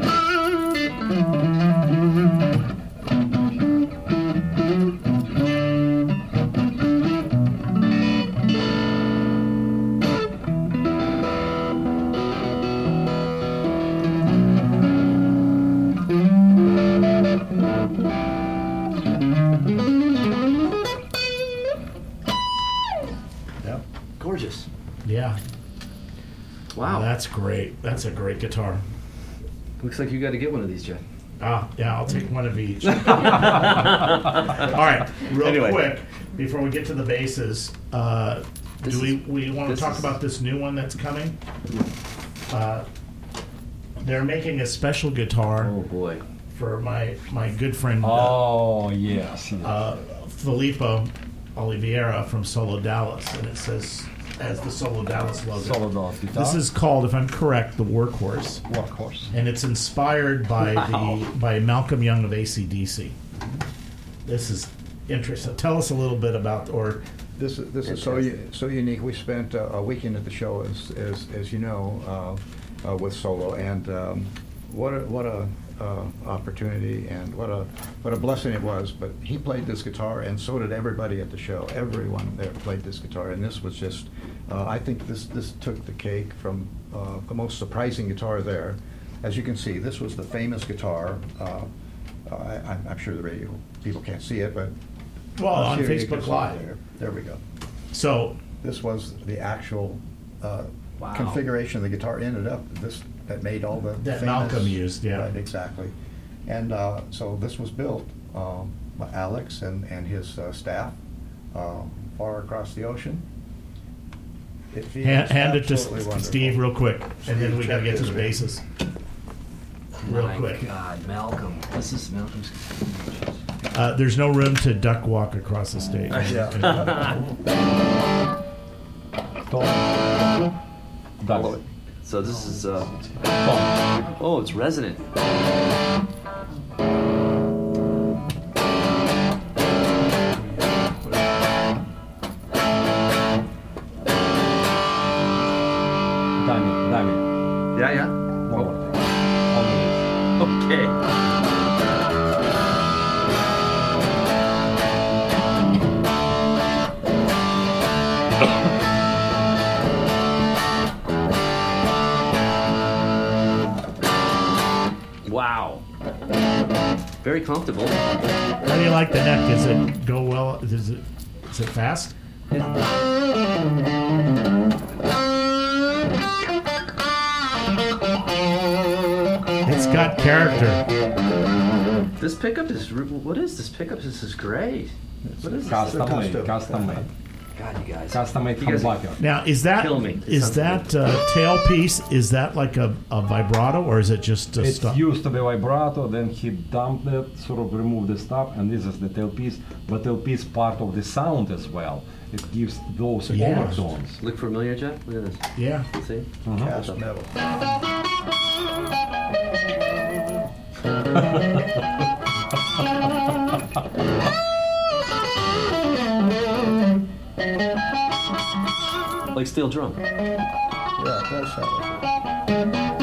Yep. Gorgeous. Yeah. Wow. That's great. That's a great guitar. Looks like you got to get one of these, Jeff. Ah, yeah, I'll take one of each. All right, real Anyway. quick before we get to the basses, uh, This do we is- we want to this talk is- about this new one that's coming? Uh, they're making a special guitar Oh, boy. for my my good friend uh, Oh, yes. yes. uh, Filippo Oliveira from Solo Dallas, and it says as the Solo Dallas logo. Solo Dallas guitar. This is called, if I'm correct, the Workhorse. Workhorse. And it's inspired by Wow. the by Malcolm Young of A C D C. This is interesting. Tell us a little bit about, or This is this is so u- so unique. We spent uh, a weekend at the show, as as, as you know, uh, uh, with Solo, and um, what a, what a, uh, opportunity, and what a what a blessing it was. But he played this guitar, and so did everybody at the show. Everyone there played this guitar, and this was just, uh, I think this this took the cake from uh, the most surprising guitar there. As you can see, this was the famous guitar. Uh, I, I'm, I'm sure the radio people can't see it, but Well, on here you can Facebook see Live. There, there we go. So This was the actual uh, Wow. configuration of the guitar ended up, this, that made all the That famous- Malcolm used, yeah. Right, exactly. And uh, so this was built um, by Alex and, and his uh, staff um, far across the ocean. It feels hand, hand it to absolutely S- wonderful. Steve real quick, and then Steve, we got to check get to this the in. bases. Real My quick. God, Malcolm. This is Malcolm's. Uh, there's no room to duck walk across the stage. Tom. Doug. So this is. Uh, Tom. oh, it's resonant. Dami, Dami. Yeah, yeah. One more thing. Only this. Okay. Wow. Very comfortable. How do you like the neck? Does it go well? Is it is it fast? It's got character. This pickup is. What is this pickup? This is great. What is this? Custom made, custom. custom made. God, you guys. Custom made You guys- humbucker. Now, is that Kill me. It is sounds that uh, tailpiece? Is that like a, a vibrato, or is it just a It's stop? used to be vibrato, then he dumped it, sort of removed the stop, and this is the tailpiece. But tailpiece part of the sound as well. It gives those Yeah. overtones. Look familiar, Jeff? Look at this. Yeah. See? Cast metal. Like steel drum. Yeah, it does sound like it.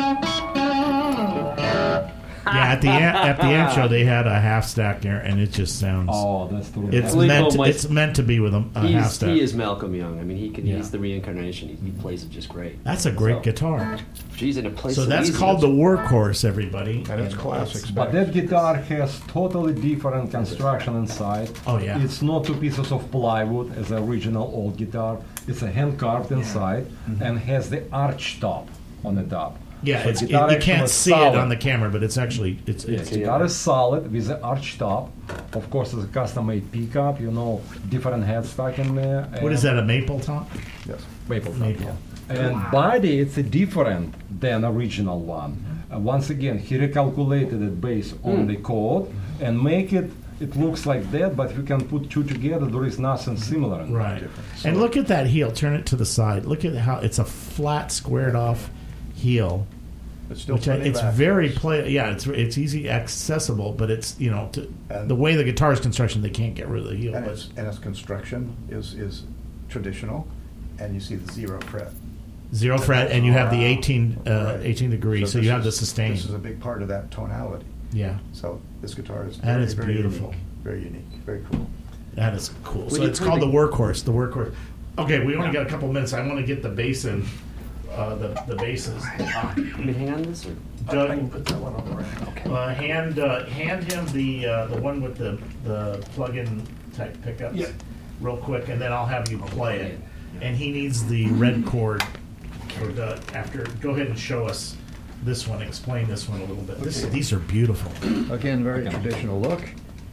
Yeah, at the am- at the amp show they had a half stack there, and it just sounds. Oh, that's true. It's Well, meant. oh, To, my- it's meant to be with a, a half He's, stack. he is Malcolm Young. I mean, he can. Yeah. He's the reincarnation. He, he plays it just great. That's a great So- guitar. Geez, and it plays So so that's easy. called the workhorse, everybody. And it's classic But spec. that guitar has totally different construction inside. Oh, yeah. It's not two pieces of plywood as the original old guitar. It's a hand carved inside and has the arch top on the top. Yeah, So it's, it, guitar you actually can't is see it solid. on the camera, but it's actually it's, Yeah, it's guitar is solid with the arch top. Of course, it's a custom-made pickup. You know, different headstock in there. what is and- that, a maple top? Yes. Maple top, Maple. yeah. And body, it's a different than original one. Uh, once again, he recalculated it based on the code and make it. It looks like that, but if you can put two together, there is nothing similar. In Right. That. And look at that heel. Turn it to the side. Look at how it's a flat, squared off heel. It's still Which I, plenty it's of very access. play. Yeah, it's it's easy accessible, but it's you know to, And- the way the guitar is construction, they can't get rid of the heel. And But its, and its construction is, is traditional, and you see the zero fret. zero fret, and you have the eighteen uh, Right. eighteen degree, so, this you have the is- sustain. This is a big part of that tonality. Yeah, So this guitar is That very, is very beautiful. unique. Very unique. Very cool. that is cool. When So you it's play called the, the- workhorse. The workhorse. Okay, we only got a couple minutes. I want to get the bass in. Uh, the the basses. I mean, hang on to this. Or? Doug, I can put that one on the rack. Okay. Uh, hand uh, hand him the uh, the one with the the plug-in type pickups, Yeah. real quick, and then I'll have you play it. And he needs the red chord for Doug. After, go ahead and show us this one. Explain this one a little bit. This, Okay. these are beautiful. Again, very traditional look.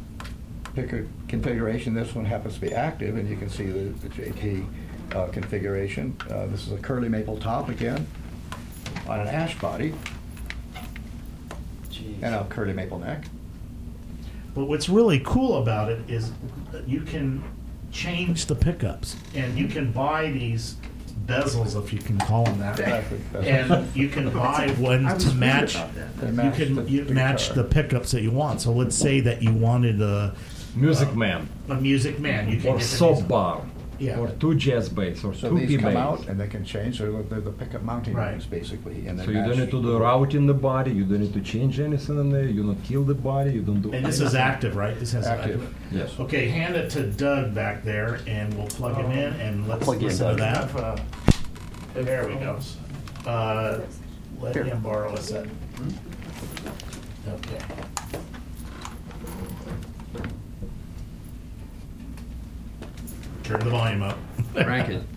Pick a configuration. This one happens to be active, and you can see the, the J T uh, configuration. Uh, this is a curly maple top again on an ash body Jeez. and a curly maple neck. But what's really cool about it is that you can change the pickups, and you can buy these bezels, if you can call them that. Exactly. And you can buy one to match. They You match can the- you the match guitar. the pickups that you want. So let's say that you wanted a Music Man a music man. You can or get the soap music- bar. Yeah. or two jazz bass, or So two these P come bass. out and they can change. They're, they're the pickup mounting Right. rings, basically. And So you don't need to do routing the body. You don't need to change anything in there. You don't kill the body. You don't do. And this is active, right? This has active. Yes. Okay, hand it to Doug back there, and we'll plug him in, and let's Plug in, listen to Doug. that. There we go. Uh, let him borrow a set. Okay. Turn the volume up. Crank it.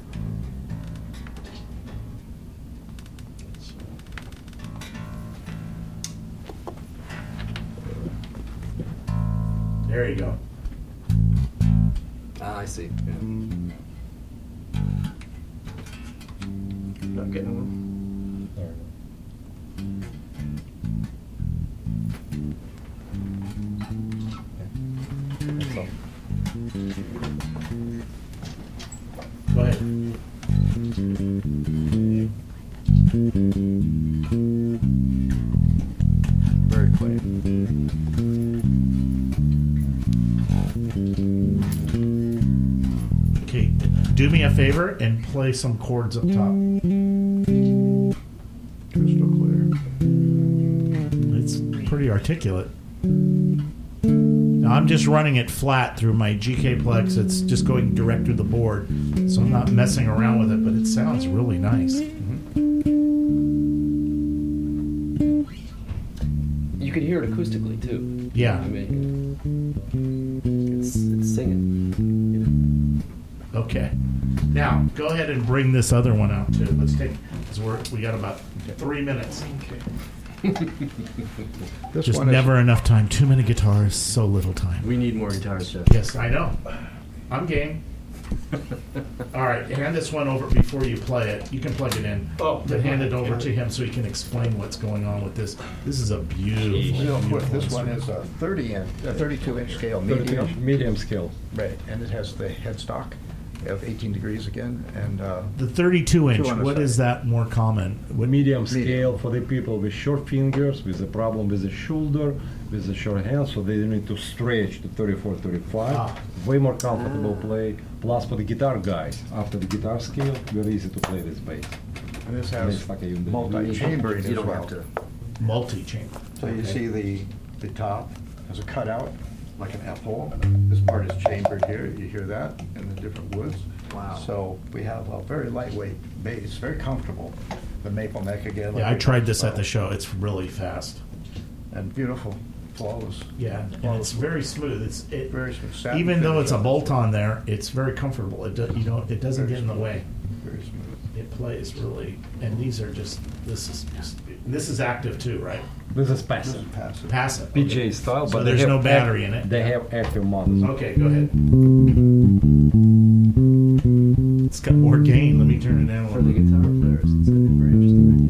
There you go. Ah, I see. Yeah. Not getting one. Go ahead. Very clean. Okay, do me a favor and play some chords up top. Crystal clear. It's pretty articulate. Now, I'm just running it flat through my G K Plex. It's just going direct through the board, so I'm not messing around with it, but it sounds really nice. You can hear it acoustically too. Yeah. I mean, it's, it's singing. You know? Okay. Now, go ahead and bring this other one out too. Let's take, because we're we got about three minutes. This Just one never enough time. Too many guitars, so little time. We need more guitars, Jeff. Yes, I know. I'm game. All right, hand this one over before you play it. You can plug it in. Oh. But hand it over to him so he can explain what's going on with this. This is a beautiful, is real quick. beautiful This one instrument. is a thirty inch, a thirty-two inch scale Medium, medium. medium scale. Right, and it has the headstock of eighteen degrees again, and uh, The thirty-two inch, Two on the what side. is that more common? What, Medium scale for the people with short fingers, with a problem with the shoulder, with the short hands, so they need to stretch to thirty-four, thirty-five. Ah. Way more comfortable play. Plus for the guitar guys, after the guitar scale, very easy to play this bass. and this It's has like a unit. multi-chambering You as don't well. have to. multi-chamber. So you Okay. see the, the top has a cutout, like an F-hole. This part is chambered here, you hear that, in the different woods. Wow. So we have a very lightweight bass, very comfortable. The maple neck again. like Yeah, I we tried talked this at about. the show. It's really fast. And beautiful, flawless. Yeah, and Flawless it's very smooth. It's it, Very smooth. Satin even though finish it's a on bolt this. on there, it's very comfortable. It do, you know it doesn't Very get in the smooth. way. Very smooth. It plays really, and these are just this is just this is active too, right? This is This passive. is passive. Passive. P okay. J style, So but they there's have no act- battery in it. They have active models. Okay, go ahead. It's got more gain. Let me turn it down a For little the bit. guitar players, it's a very interesting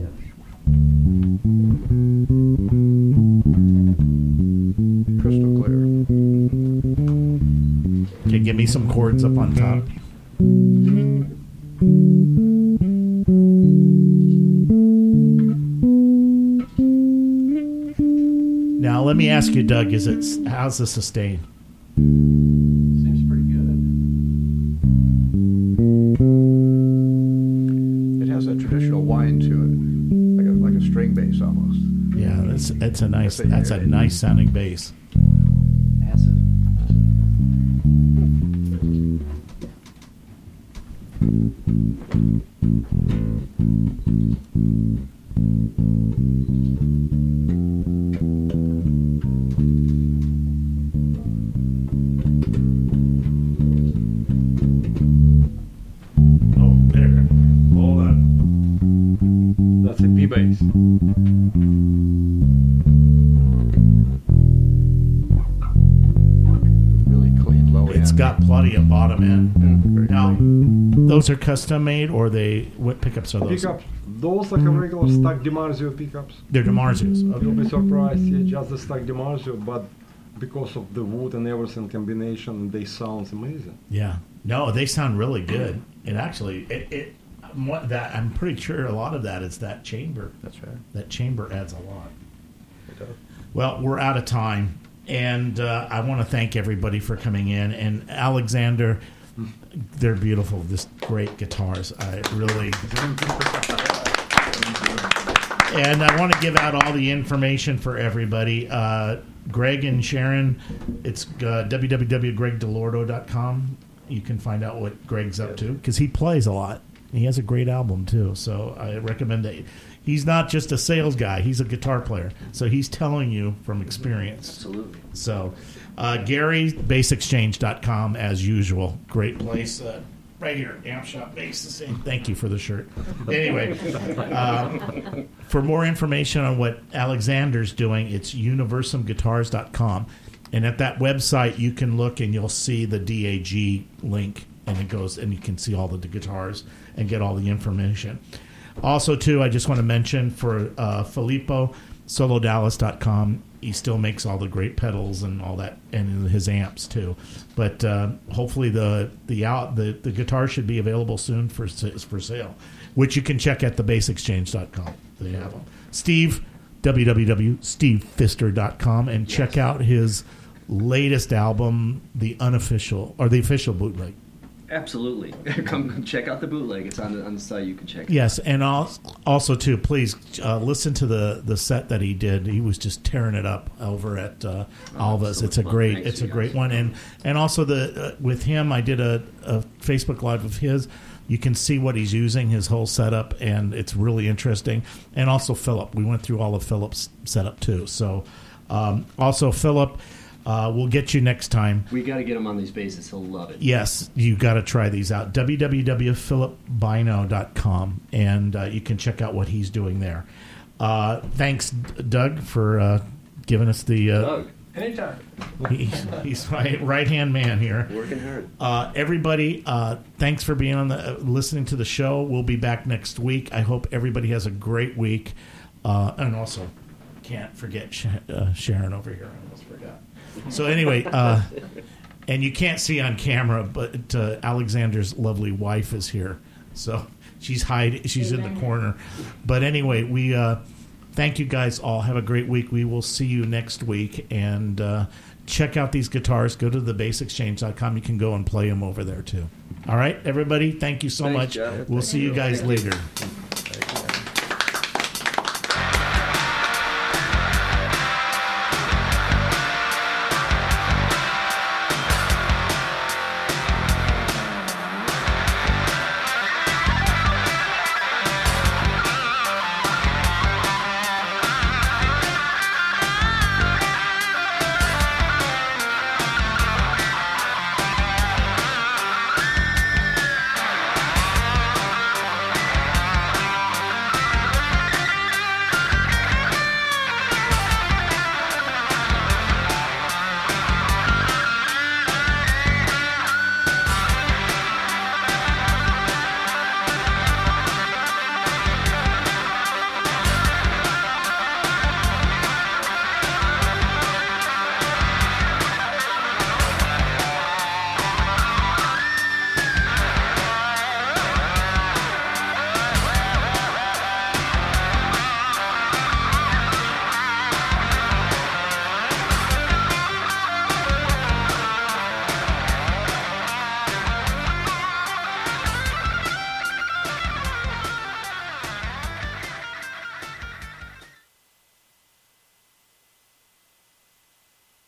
idea. Crystal clear. Okay, give me some chords up on top. Now let me ask you, Doug, is it how's the sustain? Seems pretty good. It has a traditional whine to it, like a, like a string bass almost. Yeah, that's it's a nice That's a- that's a nice sounding bass. Passive. Oh, there. Hold on. That's a P bass. Really clean low end. It's got plenty of bottom end. Very Now, clean. those are custom made, or they what pickups are those? Pickups. Those like a regular stock DiMarzio pickups. They're DiMarzios. You'll Okay. be surprised, yeah, just the stock DiMarzio, but because of the wood and everything combination, they sound amazing. Yeah. No, they sound really good. And actually, it, it what, that I'm pretty sure a lot of that is that chamber. That's right. That chamber adds a lot. It does. Well, we're out of time, and uh, I want to thank everybody for coming in. And Alexander, they're beautiful. Just great guitars. I really. And I want to give out all the information for everybody. Uh, Greg and Sharon, it's uh, w w w dot greg delordo dot com. You can find out what Greg's up to because he plays a lot. He has a great album too, so I recommend that. He's not just a sales guy; he's a guitar player. So he's telling you from experience. Absolutely. So, uh, Gary, bass exchange dot com as usual. Great place. Uh, right here, Amp Shop Bass the same. Thank you for the shirt. Anyway, uh, for more information on what Alexander's doing, it's universum guitars dot com. And at that website, you can look and you'll see the D A G link, and it goes, and you can see all the, the guitars and get all the information. Also, too, I just want to mention for uh, Filippo, solo dallas dot com. He still makes all the great pedals and all that, and his amps too. But uh, hopefully, the the out the, the guitar should be available soon for for sale, which you can check at the bass exchange dot com. They have them. Steve, w w w dot steve pfister dot com, and yes. check out his latest album, the unofficial or the official bootleg. Absolutely. Come check out the bootleg. It's on the, on the site. You can check it yes, out. And also, too, please uh, listen to the, the set that he did. He was just tearing it up over at uh, oh, Alva's. So it's a fun. great Thanks, it's a guys. great one. And and also the uh, with him, I did a, a Facebook Live of his. You can see what he's using, his whole setup, and it's really interesting. And also Philip. We went through all of Philip's setup, too. So um, also, Philip, Uh, we'll get you next time. We got to get him on these bases. He'll love it. Yes, you got to try these out. w w w dot philip bino dot com, and uh, you can check out what he's doing there. Uh, thanks, Doug, for uh, giving us the. Uh, Doug, Anytime. he, he's my right hand man here. working hard. Uh, everybody, uh, thanks for being on the uh, listening to the show. We'll be back next week. I hope everybody has a great week, uh, and also can't forget Sh- uh, Sharon over here. I almost forgot. So anyway, uh, and you can't see on camera, but uh, Alexander's lovely wife is here. So she's hiding. She's in the corner. But anyway, we uh, thank you guys all. Have a great week. We will see you next week. And uh, check out these guitars. Go to the bass exchange dot com. You can go and play them over there, too. All right, everybody, thank you so Thanks, much. Jeff. We'll Thank see you you. guys Thank you. later.